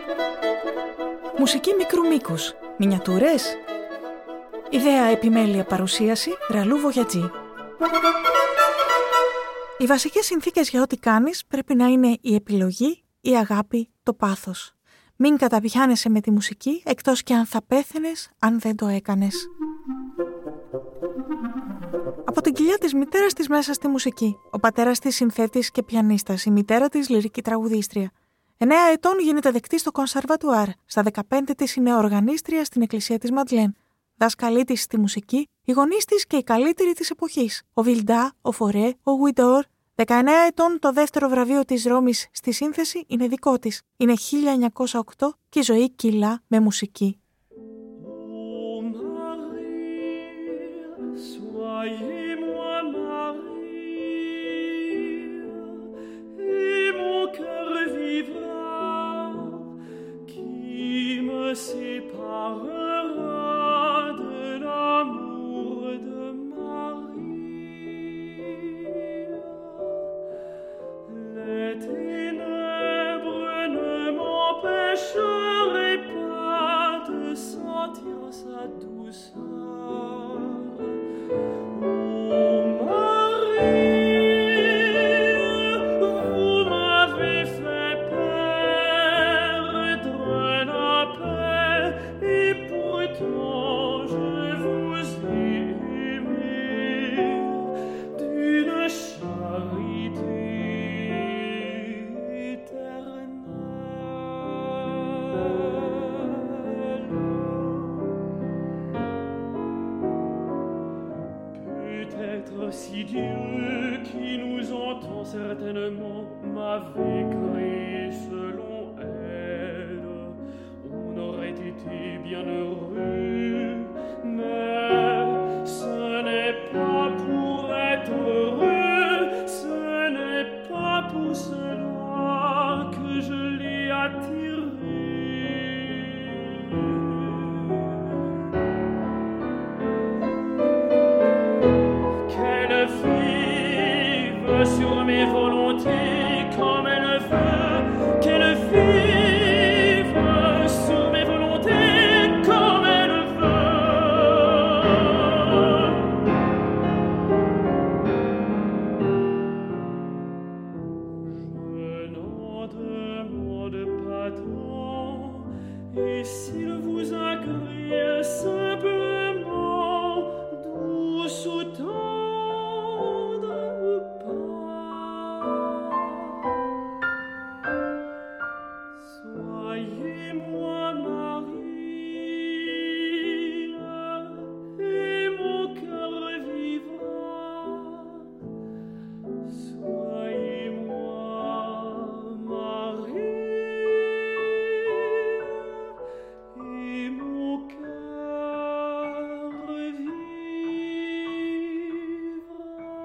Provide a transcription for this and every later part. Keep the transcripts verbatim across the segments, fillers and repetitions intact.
Μουσική μικρού μήκους. Μινιατούρες. Ιδέα, επιμέλεια, παρουσίαση Ραλού Βογιατζή. Οι βασικές συνθήκες για ό,τι κάνεις πρέπει να είναι η επιλογή, η αγάπη, το πάθος. Μην καταπιάνεσαι με τη μουσική, εκτός και αν θα πέθαινες αν δεν το έκανες. Από την κοιλιά της μητέρας της μέσα στη μουσική. Ο πατέρας της συνθέτης και πιανίστας, η μητέρα της λυρική τραγουδίστρια. Εννέα ετών γίνεται δεκτή στο κονσερβατουάρ. Στα δεκαπέντε της είναι οργανίστρια στην εκκλησία της Μαντλέν. Δάσκαλή της στη μουσική, οι γονείς της και οι καλύτεροι της εποχής. Ο Βιλντά, ο Φορέ, ο Γουιντόρ. δεκαεννέα ετών το δεύτερο βραβείο της Ρώμης στη σύνθεση είναι δικό της. Είναι χίλια εννιακόσια οκτώ και η ζωή κυλά με μουσική. Si Dieu qui nous entend certainement m'avait créé selon elle, on aurait été bien heureux, mais ce n'est pas pour être heureux, ce n'est pas pour cela que je l'ai attiré. Sur mes volontés comme elle veut qu'elle vive sur mes volontés comme elle veut. Je n'en demande pas tant et s'il vous agrée simplement douce ou tendre ou pas. Soyez-moi Marie et mon cœur vivra. Soyez-moi Marie et mon cœur vivra.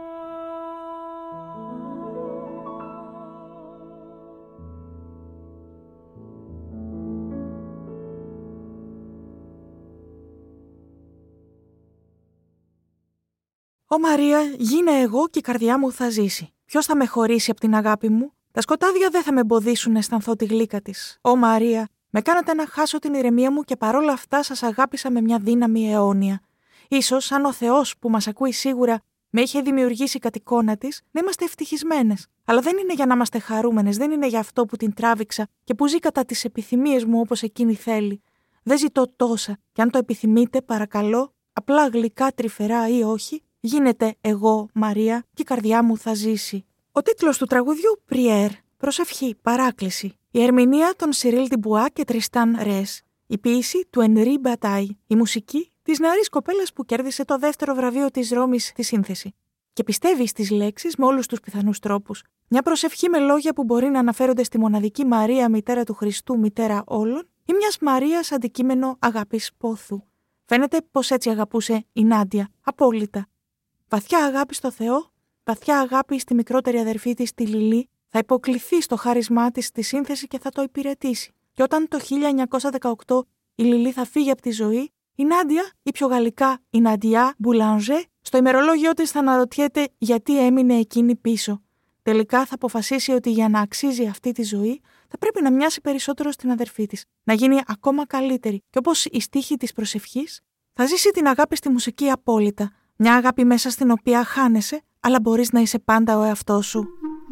Ω Μαρία, γίνε εγώ και η καρδιά μου θα ζήσει. Ποιος θα με χωρίσει από την αγάπη μου? Τα σκοτάδια δεν θα με εμποδίσουν να αισθανθώ τη γλύκα της. Ω Μαρία, με κάνατε να χάσω την ηρεμία μου και παρόλα αυτά σας αγάπησα με μια δύναμη αιώνια. Ίσως, αν ο Θεός που μας ακούει σίγουρα με είχε δημιουργήσει κατ' εικόνα της, να είμαστε ευτυχισμένες. Αλλά δεν είναι για να είμαστε χαρούμενες, δεν είναι για αυτό που την τράβηξα και που ζει κατά τις επιθυμίες μου όπως εκείνη θέλει. Δεν ζητώ τόσα, και αν το επιθυμείτε, παρακαλώ, απλά γλυκά, τρυφερά ή όχι, γίνεται εγώ, Μαρία, και η καρδιά μου θα ζήσει. Ο τίτλος του τραγουδιού, Prière, προσευχή, παράκληση. Η ερμηνεία των Σιρίλ Ντιμπουά και Τριστάν Ρες. Η ποίηση του Ενρί Μπατάι. Η μουσική της νεαρής κοπέλας που κέρδισε το δεύτερο βραβείο της Ρώμης στη σύνθεση. Και πιστεύει στις λέξεις με όλους τους πιθανούς τρόπους. Μια προσευχή με λόγια που μπορεί να αναφέρονται στη μοναδική Μαρία, μητέρα του Χριστού, μητέρα όλων, ή μιας Μαρίας αντικείμενο αγάπης πόθου. Φαίνεται πως έτσι αγαπούσε η Νάντια, απόλυτα. Βαθιά αγάπη στο Θεό, βαθιά αγάπη στη μικρότερη αδερφή της, τη Λιλή, θα υποκληθεί στο χάρισμά της στη σύνθεση και θα το υπηρετήσει. Και όταν το χίλια εννιακόσια δεκαοκτώ η Λιλή θα φύγει από τη ζωή, η Νάντια, ή πιο γαλλικά η Νάντια Μπουλανζέ, στο ημερολόγιο της θα αναρωτιέται γιατί έμεινε εκείνη πίσω. τελικά θα αποφασίσει ότι για να αξίζει αυτή τη ζωή θα πρέπει να μοιάσει περισσότερο στην αδερφή της, να γίνει ακόμα καλύτερη και όπως η στίχη της προσευχής, θα ζήσει την αγάπη στη μουσική απόλυτα, μια αγάπη μέσα στην οποία χάνεσαι, αλλά μπορείς να είσαι πάντα ο εαυτός σου.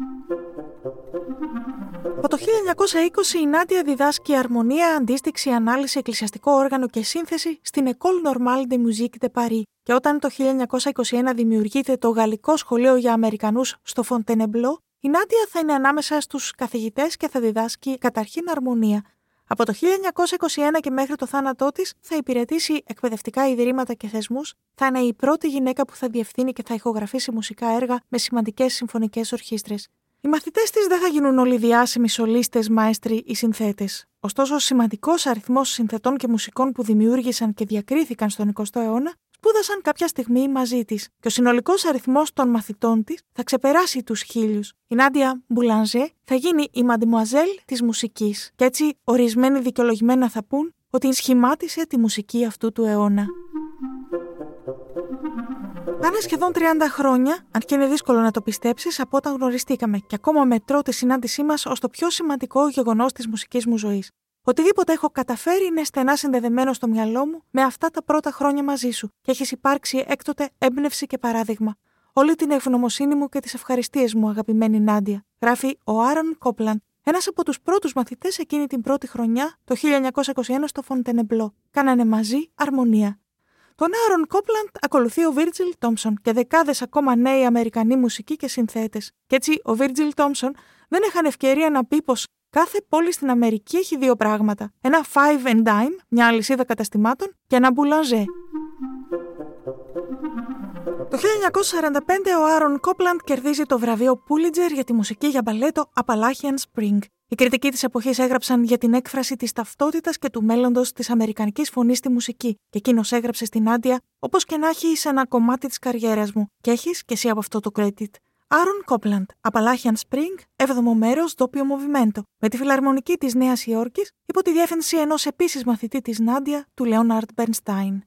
Από το χίλια εννιακόσια είκοσι η Νάντια διδάσκει αρμονία, αντίστοιξη, ανάλυση, εκκλησιαστικό όργανο και σύνθεση στην École Normale de Musique de Paris. Και όταν το χίλια εννιακόσια είκοσι ένα δημιουργείται το Γαλλικό Σχολείο για Αμερικανούς στο Fontainebleau, η Νάντια θα είναι ανάμεσα στους καθηγητές και θα διδάσκει καταρχήν αρμονία. Από το χίλια εννιακόσια είκοσι ένα και μέχρι το θάνατό της θα υπηρετήσει εκπαιδευτικά ιδρύματα και θεσμούς, θα είναι η πρώτη γυναίκα που θα διευθύνει και θα ηχογραφήσει μουσικά έργα με σημαντικές συμφωνικές ορχήστρες. Οι μαθητές της δεν θα γίνουν όλοι διάσημοι σολίστες, μάεστροι ή συνθέτες. Ωστόσο, ο σημαντικός αριθμός συνθετών και μουσικών που δημιούργησαν και διακρίθηκαν στον εικοστό αιώνα σπούδασαν κάποια στιγμή μαζί της, και ο συνολικός αριθμός των μαθητών της θα ξεπεράσει τους χίλιους. Η Νάντια Boulanger θα γίνει η Μαντεμουαζέλ της μουσικής, και έτσι ορισμένοι δικαιολογημένα θα πούν ότι σχημάτισε τη μουσική αυτού του αιώνα. Πάνε σχεδόν τριάντα χρόνια, αν και είναι δύσκολο να το πιστέψεις, από όταν γνωριστήκαμε, και ακόμα μετρώ τη συνάντησή μας ως το πιο σημαντικό γεγονός της μουσικής μου ζωής. Οτιδήποτε έχω καταφέρει είναι στενά συνδεδεμένο στο μυαλό μου με αυτά τα πρώτα χρόνια μαζί σου, και έχεις υπάρξει έκτοτε έμπνευση και παράδειγμα. Όλη την ευγνωμοσύνη μου και τις ευχαριστίες μου, αγαπημένη Νάντια, γράφει ο Άρον Κόπλαντ, ένας από τους πρώτους μαθητές εκείνη την πρώτη χρονιά, το χίλια εννιακόσια είκοσι ένα στο Fontainebleau. Κάνανε μαζί αρμονία. Τον Άρον Κόπλαντ ακολουθεί ο Βίρτζιλ Τόμψον και δεκάδες ακόμα νέοι Αμερικανοί μουσικοί και συνθέτες. Και έτσι ο Βίρτζιλ Τόμψον δεν είχαν ευκαιρία να πει πως κάθε πόλη στην Αμερική έχει δύο πράγματα. Ένα Five and Dime, μια αλυσίδα καταστημάτων, και ένα Boulanger. Το χίλια εννιακόσια σαράντα πέντε ο Άρον Κόπλαντ κερδίζει το βραβείο Πούλιτζερ για τη μουσική για μπαλέτο Appalachian Spring. Οι κριτικοί της εποχής έγραψαν για την έκφραση της ταυτότητας και του μέλλοντος της αμερικανικής φωνής στη μουσική, και εκείνος έγραψε στην Νάντια: όπως και να έχει, είσαι ένα κομμάτι της καριέρας μου, και έχεις και εσύ από αυτό το credit. Άρον Κόπλαντ, Appalachian Spring, έβδομο μέρος, Doppio Movimento, με τη φιλαρμονική της Νέας Υόρκης, υπό τη διεύθυνση ενός επίσης μαθητή της Νάντια, του Λέοναρντ Μπερνστάιν.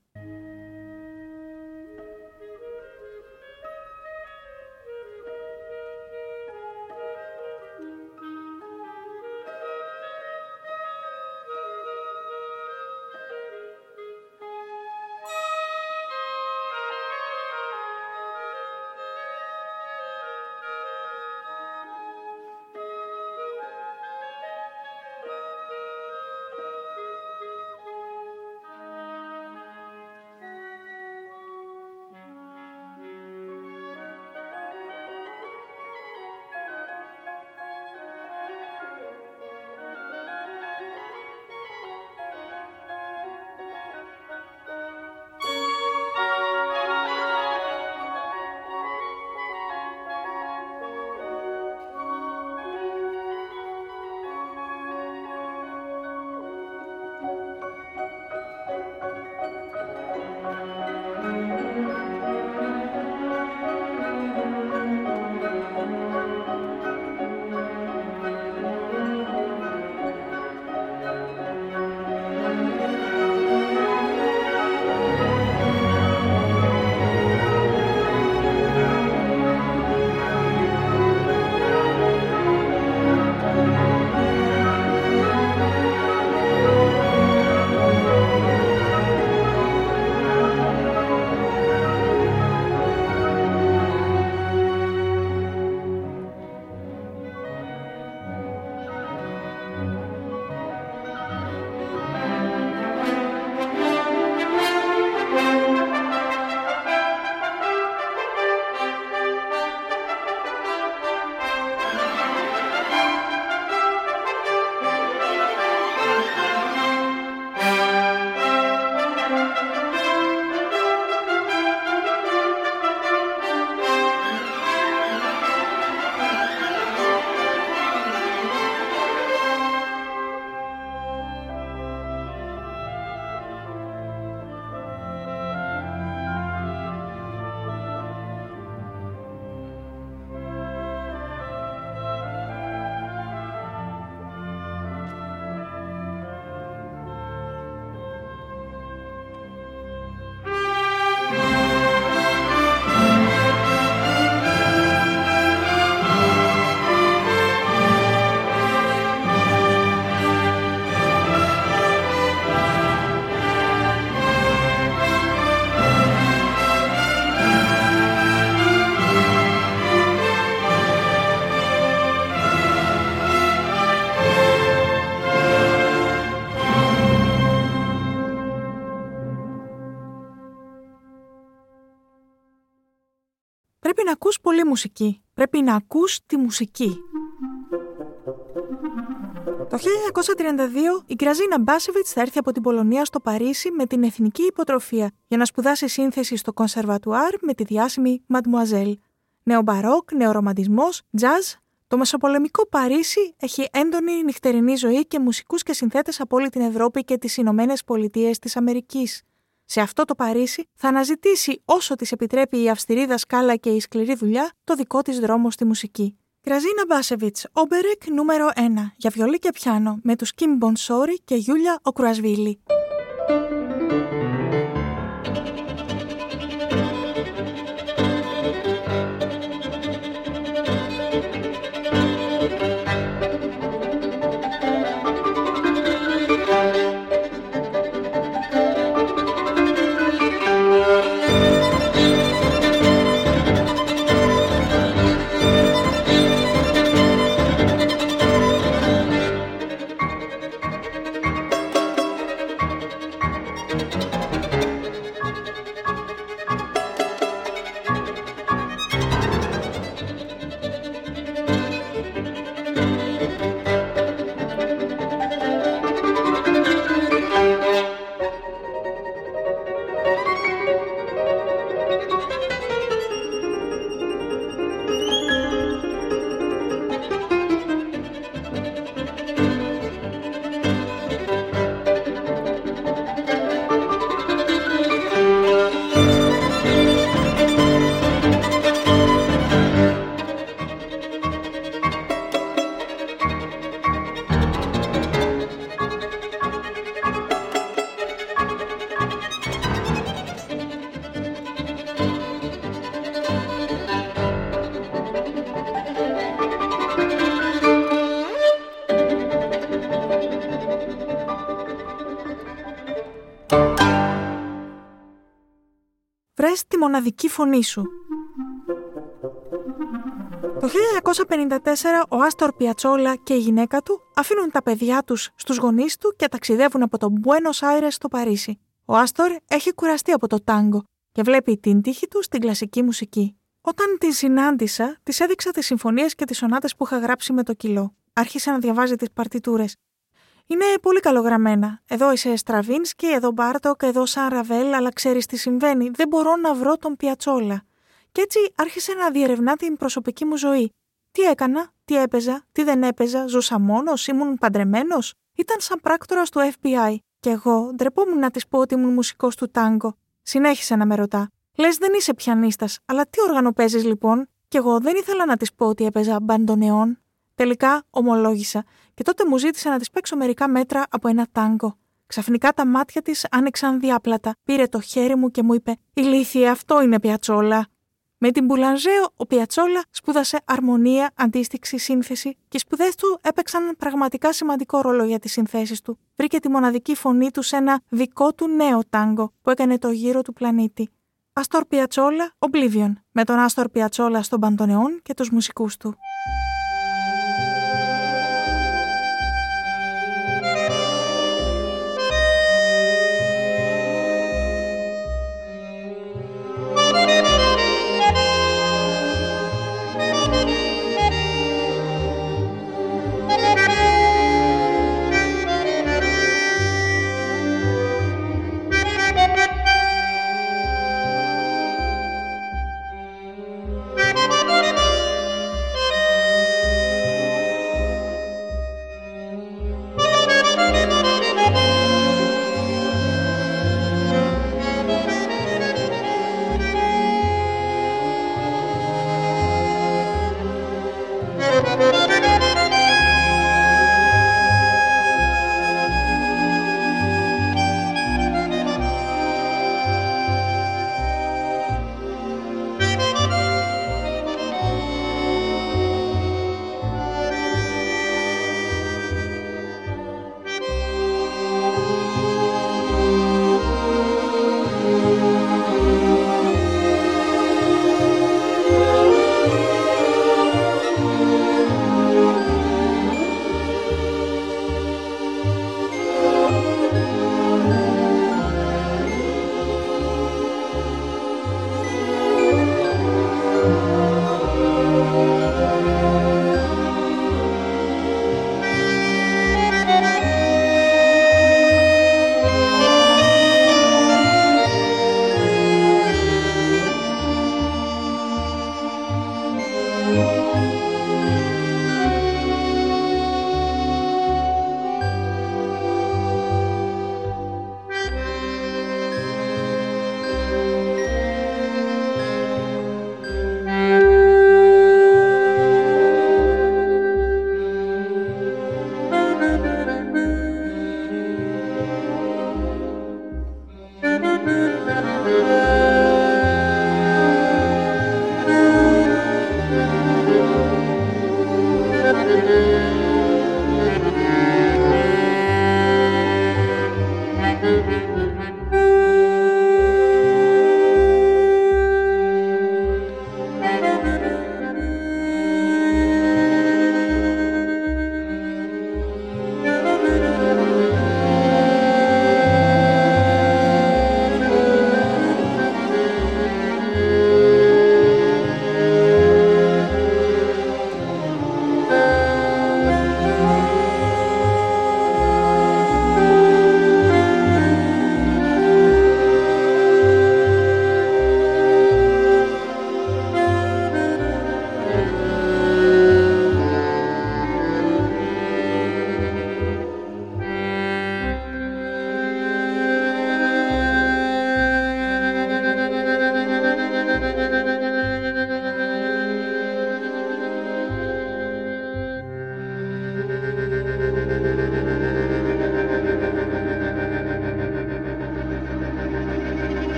Πρέπει να ακούς πολύ μουσική. Πρέπει να ακούς τη μουσική. Το χίλια εννιακόσια τριάντα δύο η Γκραζίνα Μπάσεβιτς θα έρθει από την Πολωνία στο Παρίσι με την εθνική υποτροφία για να σπουδάσει σύνθεση στο Κονσερβατουάρ με τη διάσημη Μαντμουαζέλ. Νεομπαρόκ, νεορομαντισμός, τζαζ. Το μεσοπολεμικό Παρίσι έχει έντονη νυχτερινή ζωή και μουσικούς και συνθέτες από όλη την Ευρώπη και τις Ηνωμένες Πολιτείες της Αμερικής. Σε αυτό το Παρίσι θα αναζητήσει όσο της επιτρέπει η αυστηρή δασκάλα και η σκληρή δουλειά το δικό της δρόμο στη μουσική. Γκραζίνα Μπάσεβιτς, Όμπερεκ νούμερο ένα, για βιολί και πιάνο, με τους Κιμ Μπονσόρι και Γιούλια Οκρουασβίλη. Βρες τη μοναδική φωνή σου. Το χίλια εννιακόσια πενήντα τέσσερα ο Άστορ Πιατσόλα και η γυναίκα του αφήνουν τα παιδιά τους στους γονείς του και ταξιδεύουν από το Μπουένος Άιρες στο Παρίσι. Ο Άστορ έχει κουραστεί από το τάγκο και βλέπει την τύχη του στην κλασική μουσική. Όταν τη συνάντησα, της έδειξα τις συμφωνίες και τις σονάτες που είχα γράψει με το κιλό. Άρχισε να διαβάζει τις παρτιτούρες. Είναι πολύ καλογραμμένα. Εδώ είσαι Στραβίνσκι, εδώ Μπάρτοκ, εδώ Σαν Ραβέλ, αλλά ξέρεις τι συμβαίνει. Δεν μπορώ να βρω τον Πιατσόλα. Και έτσι άρχισε να διερευνά την προσωπική μου ζωή. Τι έκανα, τι έπαιζα, τι δεν έπαιζα, ζούσα μόνος, ήμουν παντρεμένος. Ήταν σαν πράκτορας του Εφ Μπι Άι. Και εγώ ντρεπόμουν να της πω ότι ήμουν μουσικός του τάγκο. Συνέχισε να με ρωτά. Λες δεν είσαι πιανίστας, αλλά τι όργανο παίζεις λοιπόν? Και εγώ δεν ήθελα να της πω ότι έπαιζα μπαντονεόν. Τελικά ομολόγησα και τότε μου ζήτησε να της παίξω μερικά μέτρα από ένα τάγκο. Ξαφνικά τα μάτια της άνοιξαν διάπλατα, πήρε το χέρι μου και μου είπε «Ηλίθιε, αυτό είναι Πιατσόλα». Με την Μπουλανζέο ο Πιατσόλα σπούδασε αρμονία, αντίστοιξη, σύνθεση και οι σπουδές του έπαιξαν πραγματικά σημαντικό ρόλο για τις συνθέσεις του. Βρήκε τη μοναδική φωνή του σε ένα δικό του νέο τάγκο που έκανε το γύρο του πλανήτη. Άστορ Πιατσόλα, Oblivion, με τον Άστορ Πιατσόλα στον μπαντονεόν και τους μουσικούς του.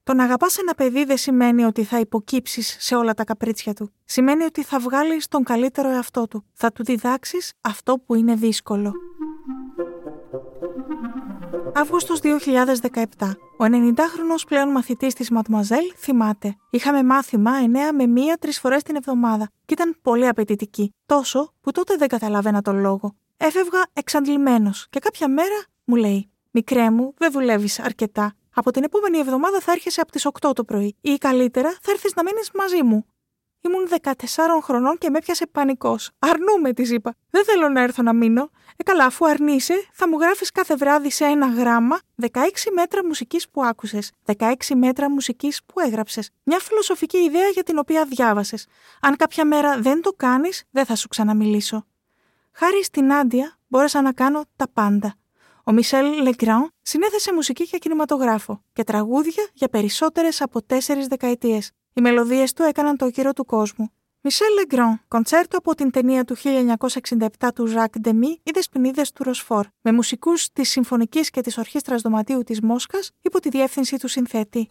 Το να αγαπάς ένα παιδί δεν σημαίνει ότι θα υποκύψεις σε όλα τα καπρίτσια του. Σημαίνει ότι θα βγάλεις τον καλύτερο εαυτό του. Θα του διδάξεις αυτό που είναι δύσκολο. Αύγουστος δύο χιλιάδες δεκαεπτά. Ο ενενηντάχρονος πλέον μαθητής της Ματμαζέλ θυμάται. Είχαμε μάθημα εννέα με μία τρεις φορές την εβδομάδα και ήταν πολύ απαιτητική. Τόσο που τότε δεν καταλάβαινα τον λόγο. Έφευγα εξαντλημένος και κάποια μέρα μου λέει: «Μικρέ μου, δεν δουλεύεις αρκετά. Από την επόμενη εβδομάδα θα έρχεσαι από τις οκτώ το πρωί ή καλύτερα θα έρθεις να μείνεις μαζί μου». Ήμουν δεκατεσσάρων χρονών και με έπιασε πανικός. «Αρνούμαι», της είπα. «Δεν θέλω να έρθω να μείνω». «Ε, καλά, αφού αρνείσαι, θα μου γράφεις κάθε βράδυ σε ένα γράμμα δεκαέξι μέτρα μουσικής που άκουσες, δεκαέξι μέτρα μουσικής που έγραψες. Μια φιλοσοφική ιδέα για την οποία διάβασες. Αν κάποια μέρα δεν το κάνεις, δεν θα σου ξαναμιλήσω». Χάρη στην Άντια μπόρεσα να κάνω τα πάντα. Ο Μισελ Λεγκράν συνέθεσε μουσική για κινηματογράφο και τραγούδια για περισσότερες από τέσσερις δεκαετίες. Οι μελωδίες του έκαναν το γύρο του κόσμου. Μισελ Λεγκράν, κοντσέρτο από την ταινία του χίλια εννιακόσια εξήντα επτά του Ζακ Ντεμί, «Οι Δεσποινίδες του Ροσφόρ», με μουσικούς της Συμφωνικής και της Ορχήστρας Δωματίου της Μόσχας υπό τη διεύθυνση του συνθέτη.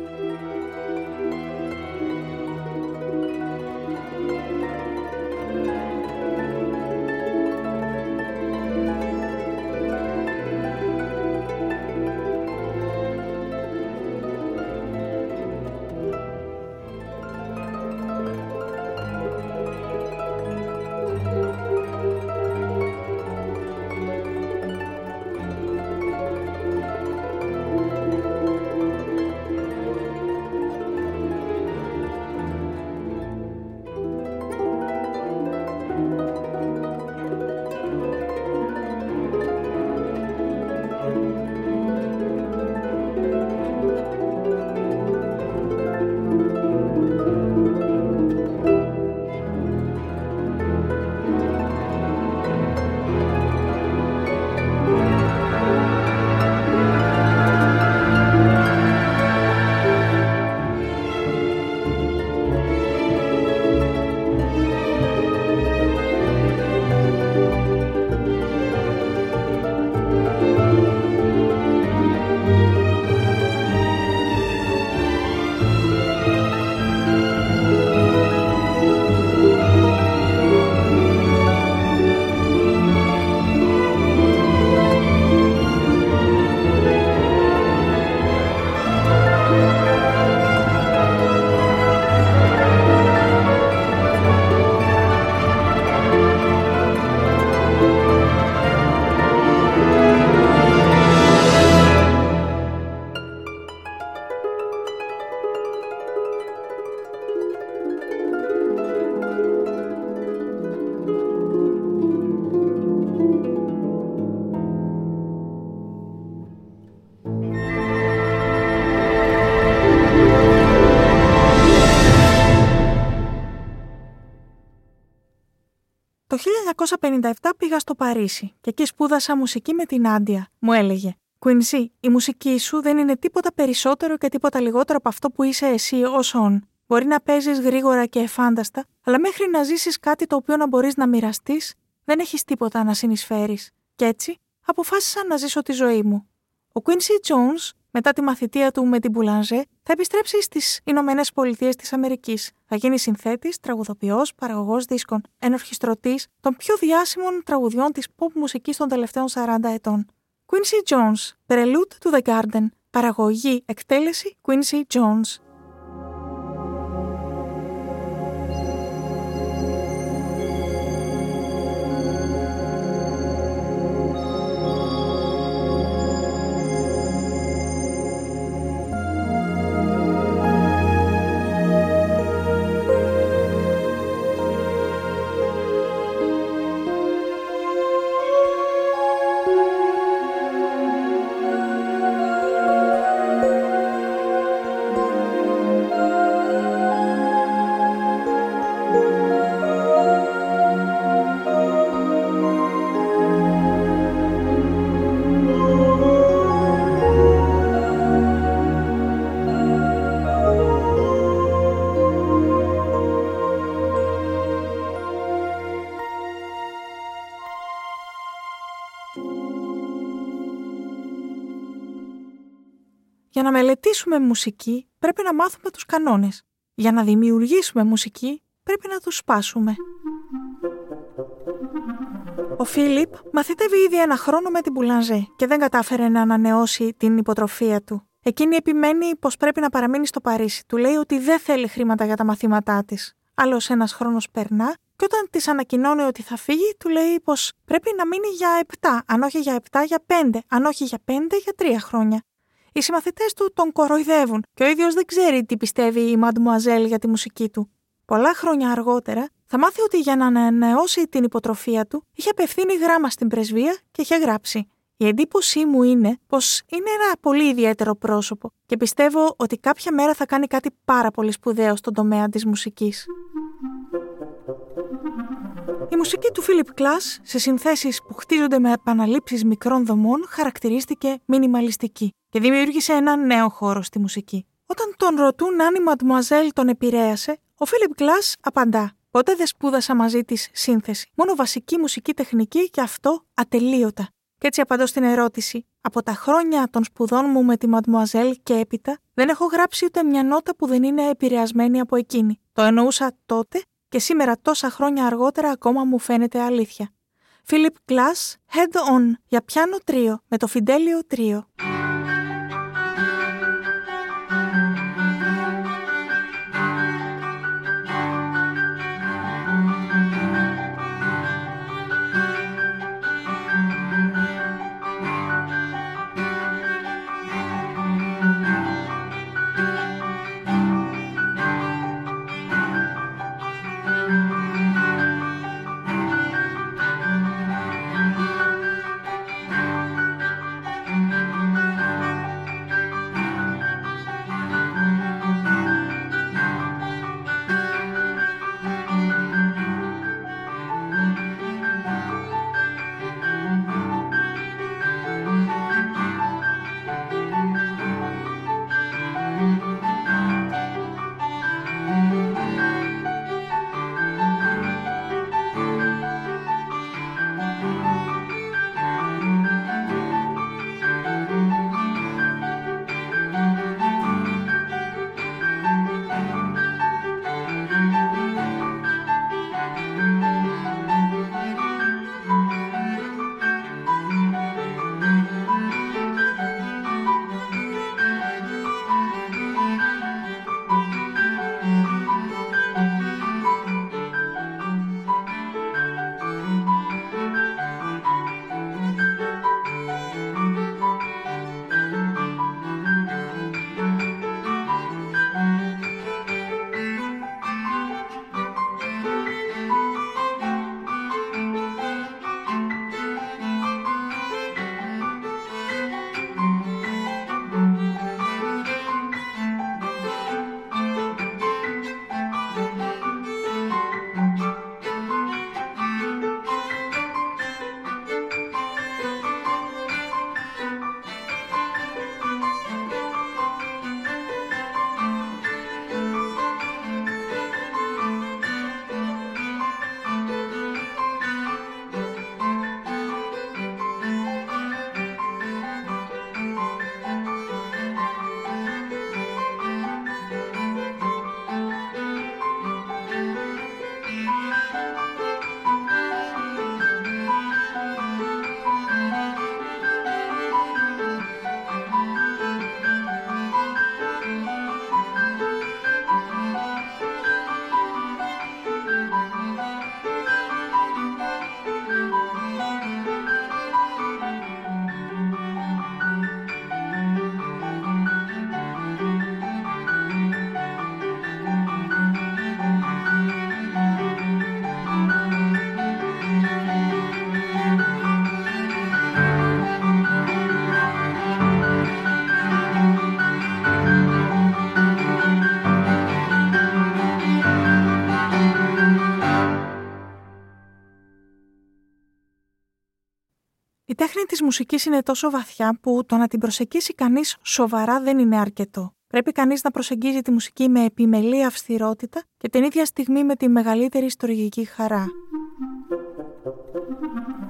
Το χίλια εννιακόσια πενήντα επτά πήγα στο Παρίσι και εκεί σπούδασα μουσική με την Άντια. Μου έλεγε: «Κουίνσι, η μουσική σου δεν είναι τίποτα περισσότερο και τίποτα λιγότερο από αυτό που είσαι εσύ ως ον. Μπορεί να παίζεις γρήγορα και εφάνταστα, αλλά μέχρι να ζήσεις κάτι το οποίο να μπορείς να μοιραστείς, δεν έχεις τίποτα να συνεισφέρεις». Και έτσι αποφάσισα να ζήσω τη ζωή μου. Ο Quincy Jones, μετά τη μαθητεία του με την Boulanger, θα επιστρέψει στις Ηνωμένες Πολιτείες της Αμερικής. Θα γίνει συνθέτης, τραγουδοποιός, παραγωγός δίσκων, ενορχιστρωτής των πιο διάσημων τραγουδιών της pop μουσικής των τελευταίων σαράντα ετών. Quincy Jones, Prelude to the Garden, παραγωγή, εκτέλεση Quincy Jones. Thank you. Για να μελετήσουμε μουσική, πρέπει να μάθουμε τους κανόνες. Για να δημιουργήσουμε μουσική, πρέπει να τους σπάσουμε. Ο Φίλιπ μαθητεύει ήδη ένα χρόνο με την Boulanger και δεν κατάφερε να ανανεώσει την υποτροφία του. Εκείνη επιμένει πως πρέπει να παραμείνει στο Παρίσι. Του λέει ότι δεν θέλει χρήματα για τα μαθήματά της. Άλλος ένας χρόνος περνά και όταν της ανακοινώνει ότι θα φύγει, του λέει πως πρέπει να μείνει για επτά, αν όχι για επτά, για πέντε, αν όχι για πέντε, για τρία χρόνια. Οι συμμαθητές του τον κοροϊδεύουν και ο ίδιος δεν ξέρει τι πιστεύει η Μαντμουαζέλ για τη μουσική του. Πολλά χρόνια αργότερα θα μάθει ότι για να ανανεώσει την υποτροφία του είχε απευθύνει γράμμα στην πρεσβεία και είχε γράψει: «Η εντύπωσή μου είναι πως είναι ένα πολύ ιδιαίτερο πρόσωπο και πιστεύω ότι κάποια μέρα θα κάνει κάτι πάρα πολύ σπουδαίο στον τομέα της μουσικής». Η μουσική του Φίλιπ Κλάς σε συνθέσεις που χτίζονται με επαναλήψεις μικρών δομών χαρακτηρίστηκε μινιμαλιστική και δημιούργησε έναν νέο χώρο στη μουσική. Όταν τον ρωτούν αν η Μαντμουαζέλ τον επηρέασε, ο Φίλιπ Κλάς απαντά: «Ποτέ δεν σπούδασα μαζί της σύνθεση. Μόνο βασική μουσική τεχνική και αυτό ατελείωτα». Και έτσι απαντώ στην ερώτηση: από τα χρόνια των σπουδών μου με τη Μαντμουαζέλ και έπειτα, δεν έχω γράψει ούτε μια νότα που δεν είναι επηρεασμένη από εκείνη. Το εννοούσα τότε και σήμερα, τόσα χρόνια αργότερα, ακόμα μου φαίνεται αλήθεια. Φίλιπ Κλάς, Head On, για πιάνο τρίο, με το Fidelio Τρίο. Η τέχνη της μουσικής είναι τόσο βαθιά που το να την προσεγγίσει κανείς σοβαρά δεν είναι αρκετό. Πρέπει κανείς να προσεγγίζει τη μουσική με επιμελή αυστηρότητα και την ίδια στιγμή με τη μεγαλύτερη ιστορική χαρά.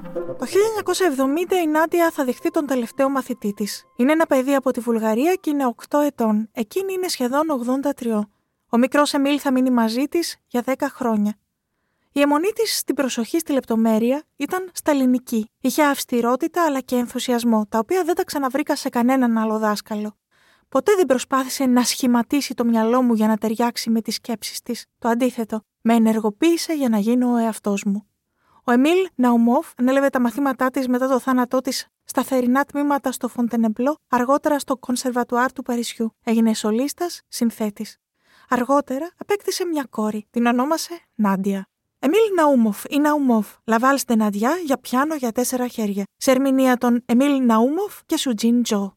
Το χίλια εννιακόσια εβδομήντα η Νάντια θα δεχτεί τον τελευταίο μαθητή της. Είναι ένα παιδί από τη Βουλγαρία και είναι οκτώ ετών. Εκείνη είναι σχεδόν ογδόντα τρία. Ο μικρός Εμίλ θα μείνει μαζί της για δέκα χρόνια. Η αιμονή της στην προσοχή στη λεπτομέρεια ήταν σταλινική. Είχε αυστηρότητα αλλά και ενθουσιασμό, τα οποία δεν τα ξαναβρήκα σε κανέναν άλλο δάσκαλο. Ποτέ δεν προσπάθησε να σχηματίσει το μυαλό μου για να ταιριάξει με τις σκέψεις της. Το αντίθετο, με ενεργοποίησε για να γίνω ο εαυτός μου. Ο Εμίλ Ναουμόφ ανέλαβε τα μαθήματά της μετά το θάνατό της στα θερινά τμήματα στο Φοντενεμπλό, αργότερα στο Κονσερβατουάρ του Παρισιού. Έγινε σολίστας, συνθέτης. Αργότερα απέκτησε μια κόρη, την ονόμασε Νάντια. Εμίλ Ναούμοφ ή Ναουμόφ, Λαβάλς de Νάντια για πιάνο για τέσσερα χέρια, σε ερμηνεία των Εμίλ Ναούμοφ και Σουτζίν Τζο.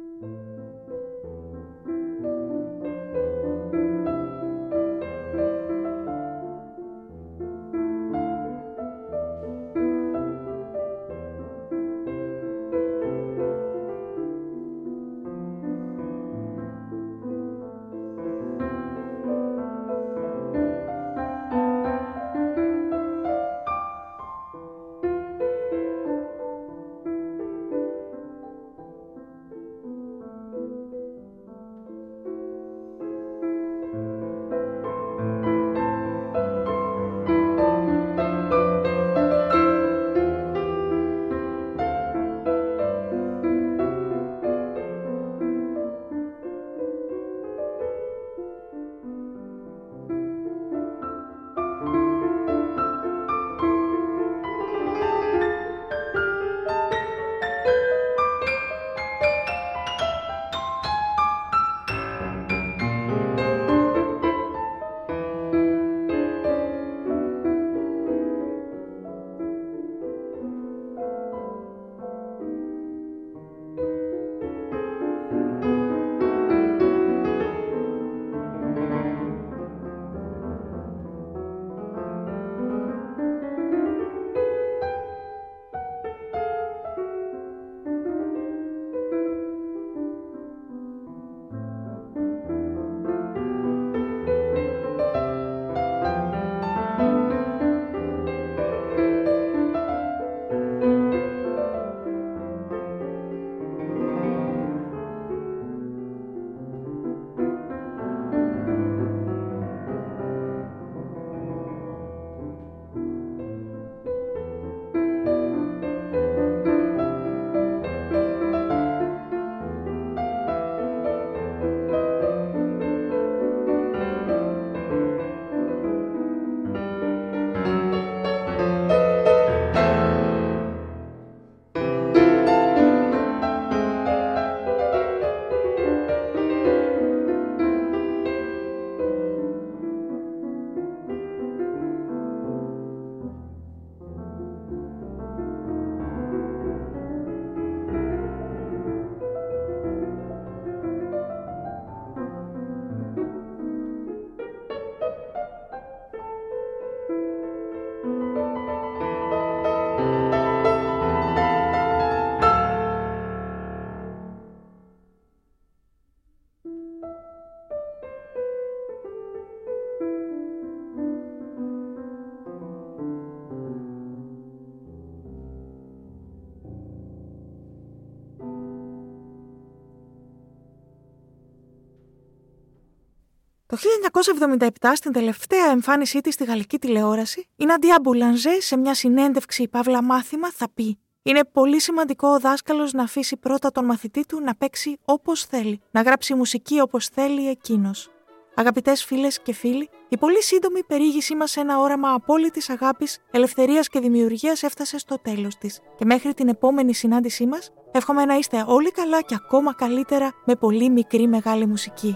Το χίλια εννιακόσια εβδομήντα επτά, στην τελευταία εμφάνισή της στη γαλλική τηλεόραση, η Νάντια Μπουλανζέ σε μια συνέντευξη παύλα μάθημα θα πει: «Είναι πολύ σημαντικό ο δάσκαλος να αφήσει πρώτα τον μαθητή του να παίξει όπως θέλει, να γράψει μουσική όπως θέλει εκείνος». Αγαπητές φίλες και φίλοι, η πολύ σύντομη περιήγησή μας σε ένα όραμα απόλυτης αγάπης, ελευθερίας και δημιουργίας έφτασε στο τέλος της. Και μέχρι την επόμενη συνάντησή μας, εύχομαι να είστε όλοι καλά και ακόμα καλύτερα με πολύ μικρή μεγάλη μουσική.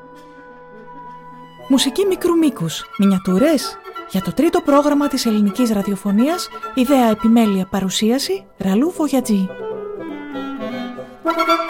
Μουσική μικρού μήκους, μινιατούρες. Για το τρίτο πρόγραμμα της ελληνικής ραδιοφωνίας, ιδέα επιμέλεια παρουσίαση, Ραλού Βογιατζή.